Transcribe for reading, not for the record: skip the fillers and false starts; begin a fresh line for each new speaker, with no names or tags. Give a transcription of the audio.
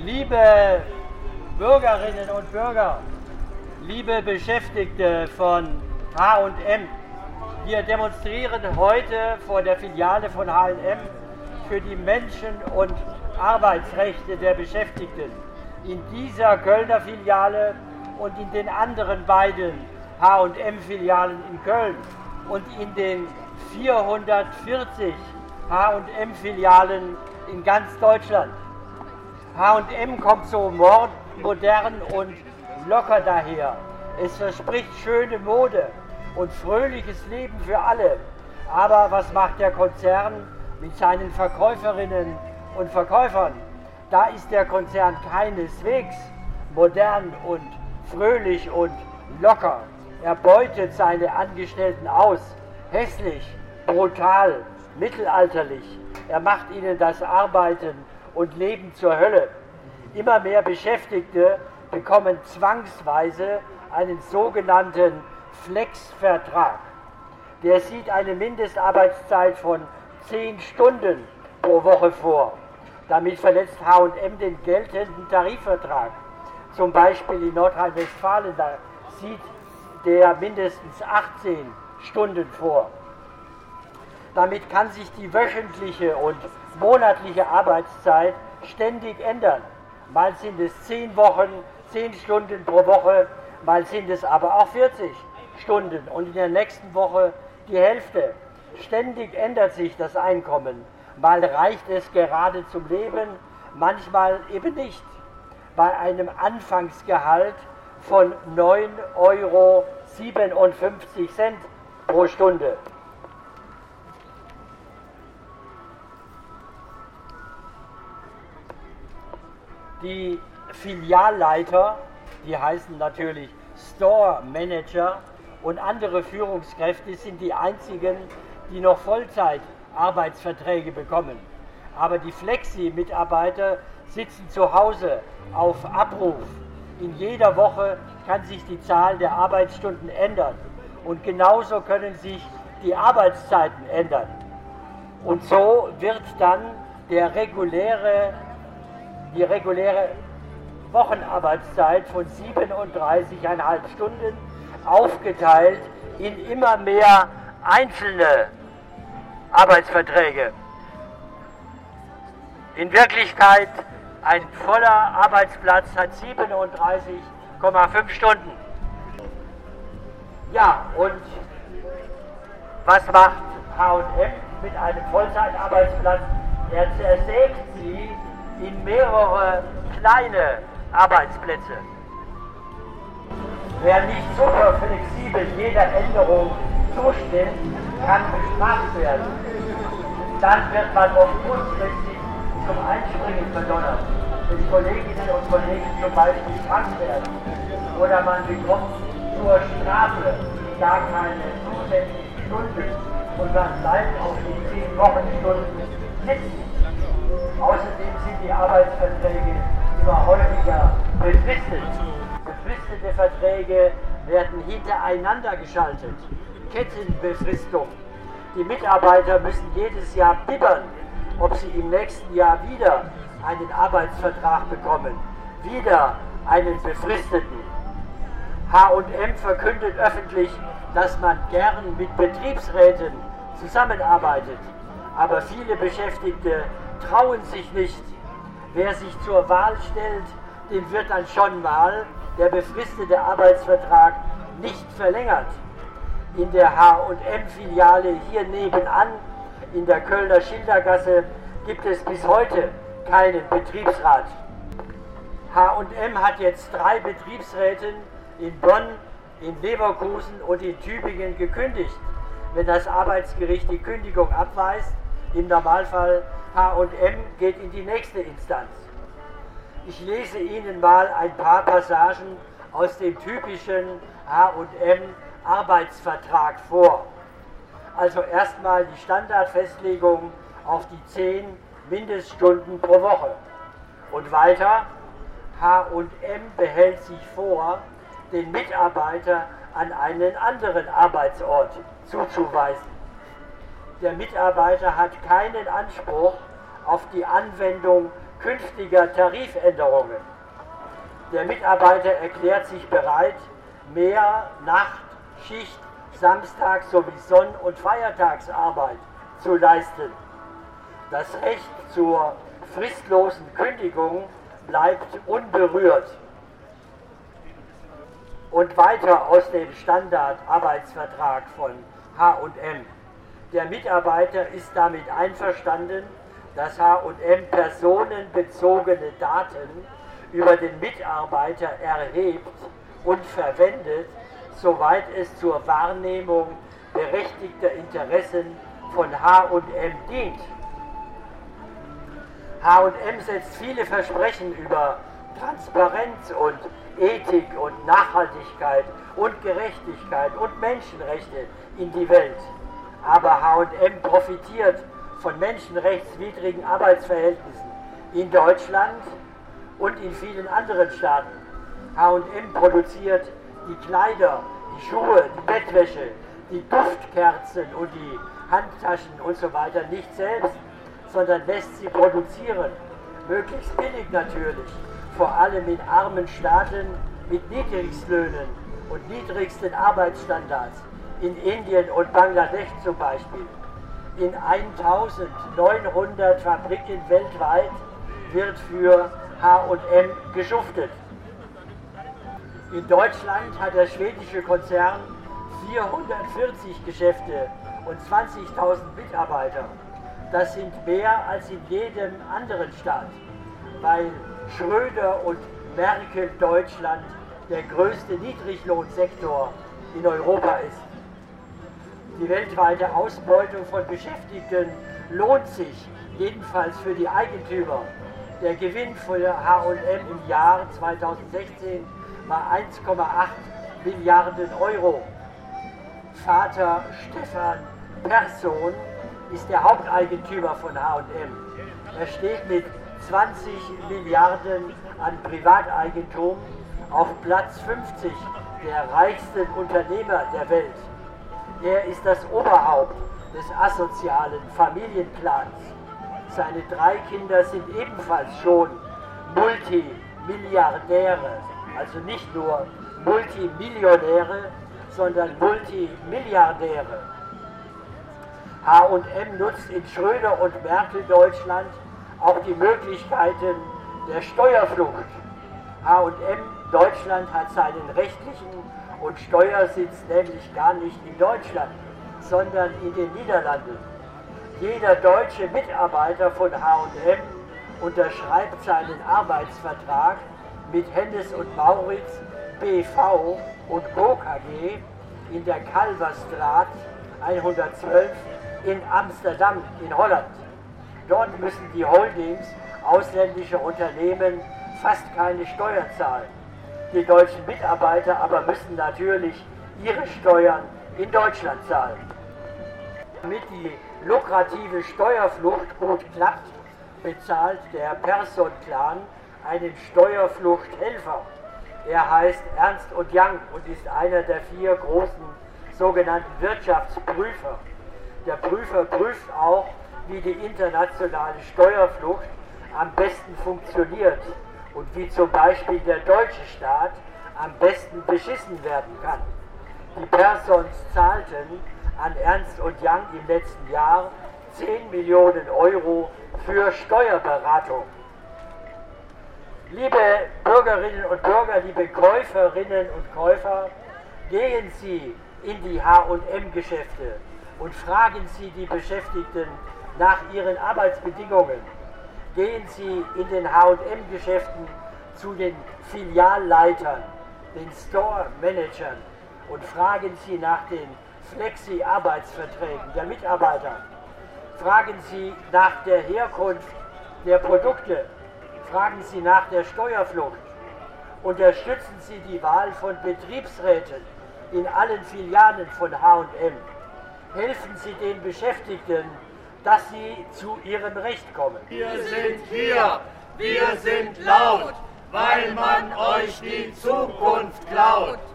Liebe Bürgerinnen und Bürger, liebe Beschäftigte von H&M, wir demonstrieren heute vor der Filiale von H&M für die Menschen- und Arbeitsrechte der Beschäftigten. In dieser Kölner Filiale und in den anderen beiden H&M-Filialen in Köln und in den 440 H&M-Filialen in ganz Deutschland. H&M kommt so modern und locker daher. Es verspricht schöne Mode und fröhliches Leben für alle. Aber was macht der Konzern mit seinen Verkäuferinnen und Verkäufern? Da ist der Konzern keineswegs modern und fröhlich und locker. Er beutet seine Angestellten aus, hässlich, brutal, mittelalterlich. Er macht ihnen das Arbeiten und Leben zur Hölle. Immer mehr Beschäftigte bekommen zwangsweise einen sogenannten Flexvertrag. Der sieht eine Mindestarbeitszeit von 10 Stunden pro Woche vor. Damit verletzt H&M den geltenden Tarifvertrag. Zum Beispiel in Nordrhein-Westfalen, da sieht der mindestens 18 Stunden vor. Damit kann sich die wöchentliche und monatliche Arbeitszeit ständig ändern. Mal sind es 10 Stunden pro Woche, mal sind es aber auch 40 Stunden und in der nächsten Woche die Hälfte. Ständig ändert sich das Einkommen. Mal reicht es gerade zum Leben, manchmal eben nicht. Bei einem Anfangsgehalt von 9,57 € pro Stunde. Die Filialleiter, die heißen natürlich Store Manager und andere Führungskräfte sind die einzigen, die noch Vollzeitarbeitsverträge bekommen. Aber die Flexi-Mitarbeiter sitzen zu Hause auf Abruf. In jeder Woche kann sich die Zahl der Arbeitsstunden ändern und genauso können sich die Arbeitszeiten ändern. Und so wird dann die reguläre Wochenarbeitszeit von 37,5 Stunden aufgeteilt in immer mehr einzelne Arbeitsverträge. In Wirklichkeit ein voller Arbeitsplatz hat 37,5 Stunden. Ja, und was macht H&M mit einem Vollzeitarbeitsplatz? Er zersägt sie in mehrere kleine Arbeitsplätze. Wer nicht super flexibel jeder Änderung zustimmt, kann bestraft werden. Dann wird man oft kurzfristig zum Einspringen verdonnert, wenn Kolleginnen und Kollegen zum Beispiel krank werden. Oder man bekommt zur Strafe gar keine zusätzlichen Stunden und man bleibt auf die 10 Wochenstunden sitzen. Außerdem sind die Arbeitsverträge immer häufiger befristet. Befristete Verträge werden hintereinander geschaltet. Kettenbefristung. Die Mitarbeiter müssen jedes Jahr bibbern, ob sie im nächsten Jahr wieder einen Arbeitsvertrag bekommen, wieder einen befristeten. H&M verkündet öffentlich, dass man gern mit Betriebsräten zusammenarbeitet, aber viele Beschäftigte trauen sich nicht. Wer sich zur Wahl stellt, dem wird dann schon mal der befristete Arbeitsvertrag nicht verlängert. In der H&M-Filiale hier nebenan, in der Kölner Schildergasse, gibt es bis heute keinen Betriebsrat. H&M hat jetzt 3 Betriebsräten in Bonn, in Leverkusen und in Tübingen gekündigt. Wenn das Arbeitsgericht die Kündigung abweist, im Normalfall H&M geht in die nächste Instanz. Ich lese Ihnen mal ein paar Passagen aus dem typischen H&M Arbeitsvertrag vor. Also erstmal die Standardfestlegung auf die 10 Mindeststunden pro Woche. Und weiter, H&M behält sich vor, den Mitarbeiter an einen anderen Arbeitsort zuzuweisen. Der Mitarbeiter hat keinen Anspruch auf die Anwendung künftiger Tarifänderungen. Der Mitarbeiter erklärt sich bereit, mehr Nacht-, Schicht-, Samstags- sowie Sonn- und Feiertagsarbeit zu leisten. Das Recht zur fristlosen Kündigung bleibt unberührt. Und weiter aus dem Standardarbeitsvertrag von H&M. Der Mitarbeiter ist damit einverstanden, dass H&M personenbezogene Daten über den Mitarbeiter erhebt und verwendet, soweit es zur Wahrnehmung berechtigter Interessen von H&M dient. H&M setzt viele Versprechen über Transparenz und Ethik und Nachhaltigkeit und Gerechtigkeit und Menschenrechte in die Welt. Aber H&M profitiert von menschenrechtswidrigen Arbeitsverhältnissen in Deutschland und in vielen anderen Staaten. H&M produziert die Kleider, die Schuhe, die Bettwäsche, die Duftkerzen und die Handtaschen und so weiter nicht selbst, sondern lässt sie produzieren, möglichst billig natürlich, vor allem in armen Staaten mit Niedrigstlöhnen und niedrigsten Arbeitsstandards, in Indien und Bangladesch zum Beispiel. In 1900 Fabriken weltweit wird für H&M geschuftet. In Deutschland hat der schwedische Konzern 440 Geschäfte und 20.000 Mitarbeiter. Das sind mehr als in jedem anderen Staat, weil Schröder und Merkel Deutschland der größte Niedriglohnsektor in Europa ist. Die weltweite Ausbeutung von Beschäftigten lohnt sich, jedenfalls für die Eigentümer. Der Gewinn für H&M im Jahr 2016 war 1,8 Milliarden Euro. Vater Stefan Persson ist der Haupteigentümer von H&M. Er steht mit 20 Milliarden an Privateigentum auf Platz 50 der reichsten Unternehmer der Welt. Er ist das Oberhaupt des asozialen Familienplans. Seine 3 Kinder sind ebenfalls schon Multimilliardäre, also nicht nur Multimillionäre, sondern Multimilliardäre. H&M nutzt in Schröder- und Merkel-Deutschland auch die Möglichkeiten der Steuerflucht. H&M Deutschland hat seinen rechtlichen und Steuersitz nämlich gar nicht in Deutschland, sondern in den Niederlanden. Jeder deutsche Mitarbeiter von H&M unterschreibt seinen Arbeitsvertrag mit Hennes und Mauritz BV und Co. KG in der Kalverstraat 112 in Amsterdam in Holland. Dort müssen die Holdings ausländischer Unternehmen fast keine Steuern zahlen. Die deutschen Mitarbeiter aber müssen natürlich ihre Steuern in Deutschland zahlen. Damit die lukrative Steuerflucht gut klappt, bezahlt der Persson-Clan einen Steuerfluchthelfer. Er heißt Ernst & Young und ist einer der 4 großen sogenannten Wirtschaftsprüfer. Der Prüfer prüft auch, wie die internationale Steuerflucht am besten funktioniert und wie zum Beispiel der deutsche Staat am besten beschissen werden kann. Die Persons zahlten an Ernst & Young im letzten Jahr 10 Millionen Euro für Steuerberatung. Liebe Bürgerinnen und Bürger, liebe Käuferinnen und Käufer, gehen Sie in die H&M-Geschäfte und fragen Sie die Beschäftigten nach ihren Arbeitsbedingungen. Gehen Sie in den H&M-Geschäften zu den Filialleitern, den Store-Managern und fragen Sie nach den Flexi-Arbeitsverträgen der Mitarbeiter. Fragen Sie nach der Herkunft der Produkte. Fragen Sie nach der Steuerflucht. Unterstützen Sie die Wahl von Betriebsräten in allen Filialen von H&M. Helfen Sie den Beschäftigten, dass sie zu ihrem Recht kommen.
Wir sind hier, wir sind laut, weil man euch die Zukunft klaut.